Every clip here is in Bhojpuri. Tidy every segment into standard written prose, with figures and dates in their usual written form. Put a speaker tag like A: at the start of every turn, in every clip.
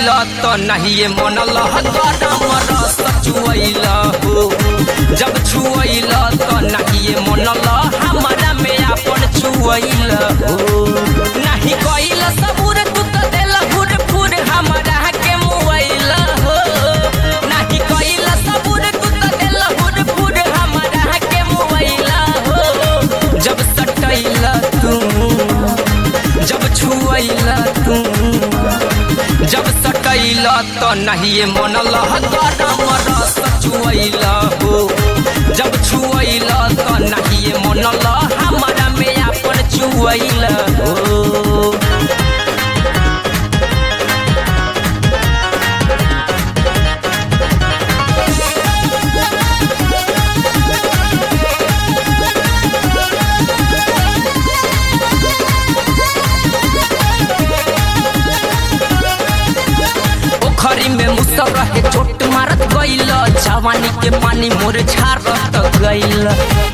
A: सटैला तो नहीं मनला गरम रस चुवैला हो। जब छुवैला तो नहीं मनला हमारा में अपन छुवैला हो। नहीं कइला सबूर तू तो देला फुर फुर हमारा के मुवैला हो। नहीं कइला सबूर तू तो देला फुर फुर हमारा के मुवैला हो। जब सटैला तू जब छुवैला तू जब सटैला तो नहीं मनला गरम रस चुवैला हो। जब छुवैला तो नहीं मनला हमारा में अपन चुवैला हो। पोखरी में मुसर रहे चोट मारत गइल। जवानी के पानी मोर झारत गइल।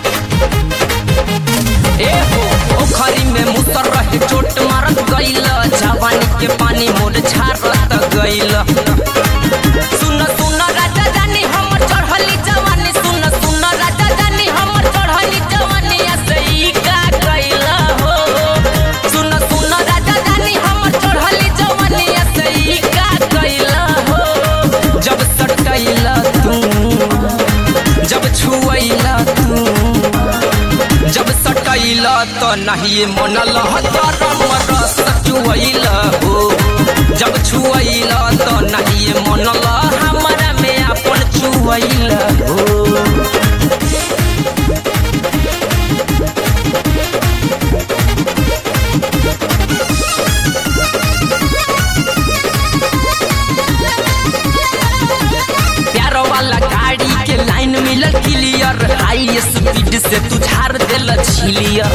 A: ए हो पोखरी में मुसर रहे चोट मारत गइल। जवानी के पानी मोर झारत गइल। सुन सुन राजा जानी हमर चढ़ली जवानी। सुन सुन राजा जानी हमर चढ़ली जवानी। ऐसे ही का गइल हो। सुन सुन राजा जानी हमर चढ़ली जवानी। ऐसे ही का गइल हो। जब सटैला तू जब छुवैला तू जब सटैला तो नहीं मनला गरम रस चुवैला हो। जब छुवैला तो नहीं मनला हमारा में अपन चुवैला हो। गाड़ी के लाइन मिलल क्लियर। हाई स्पीड से तू झाड़ देला छिलियर।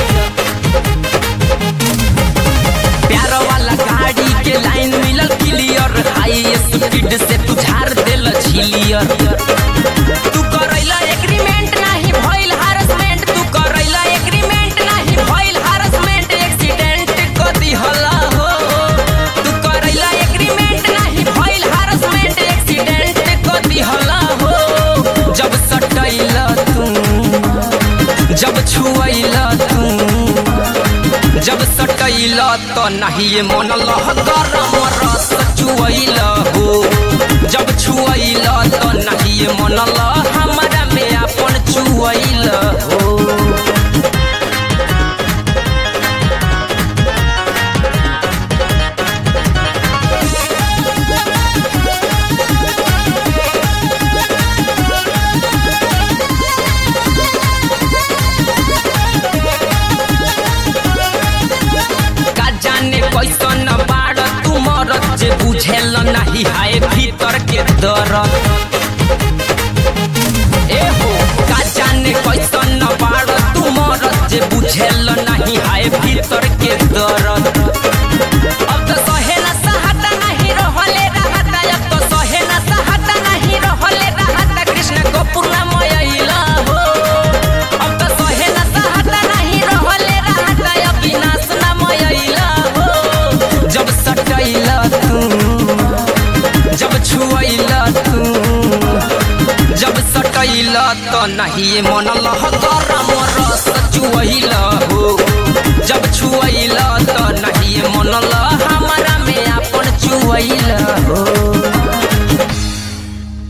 A: प्यार वाला गाड़ी के लाइन मिलल क्लियर। हाई स्पीड से तू झाड़ देला छिलियर। तू करैला एग्रीमेंट नहीं भइल हारसमेंट। तू करैला एग्रीमेंट नहीं भइल हारसमेंट। एक्सीडेंट क दिहला हो। तू करैला एग्रीमेंट नहीं भइल हारसमेंट। एक्सीडेंट क दिहला हो। जब सटैला तू जब छुवैला तू जब सटैला तो नहीं मनला गरम रस चुवैला हो। जब छुवैला तो नहीं मनला हमारा में अपन चुवैला हो। कैसन बाड़ तू मरत जे बुझेल नहीं हाय भीतर के दर्द। ए हो का जाने कैसन बाड़ तू मरत जे बुझेल नहीं हाय भीतर के दर्द। अब तो सहे ना सहता नहीं रहले रहता। अब तो सहे ना सहता नहीं रहले रहता। कृष्ण को पूर्ण मयला हो। अब तो सहे ना सहता नहीं रहले रहता। अविनाश ना मयला हो। जब सटैला तू जब छुवैला तू जब सटैला तो नहीं मनला गरम रस